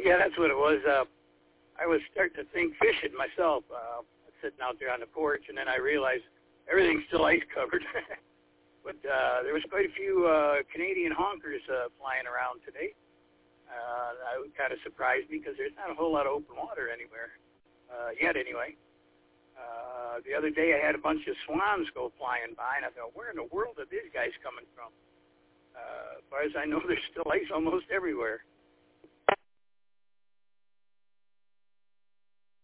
Yeah, that's what it was. I was starting to think fishing myself, sitting out there on the porch, and then I realized everything's still ice covered. But there was quite a few Canadian honkers flying around today. I was kind of surprised because there's not a whole lot of open water anywhere yet, anyway. The other day I had a bunch of swans go flying by, and I thought, where in the world are these guys coming from? As far as I know, there's still ice almost everywhere.